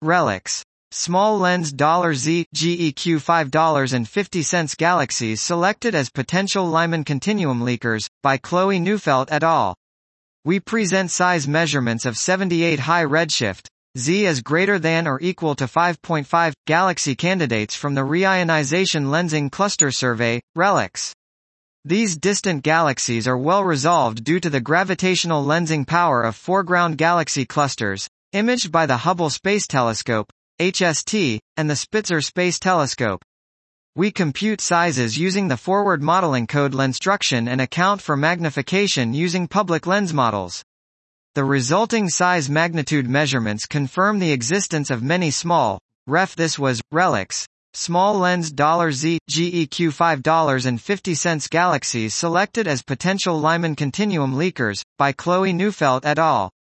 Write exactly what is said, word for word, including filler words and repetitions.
RELEX. Small lens Z G E Q five dollars and fifty cents galaxies selected as potential Lyman continuum leakers, by Chloe Neufeld et al. We present size measurements of seventy-eight high redshift, Z is greater than or equal to five point five, galaxy candidates from the Reionization Lensing Cluster Survey, RELEX. These distant galaxies are well resolved due to the gravitational lensing power of foreground galaxy clusters, imaged by the Hubble Space Telescope, H S T, and the Spitzer Space Telescope. We compute sizes using the forward modeling code Lenstruction and account for magnification using public lens models. The resulting size magnitude measurements confirm the existence of many small, ref this was, RELEX, small lens Z G E Q five dollars and fifty cents galaxies selected as potential Lyman continuum leakers, by Chloe Neufeld et al.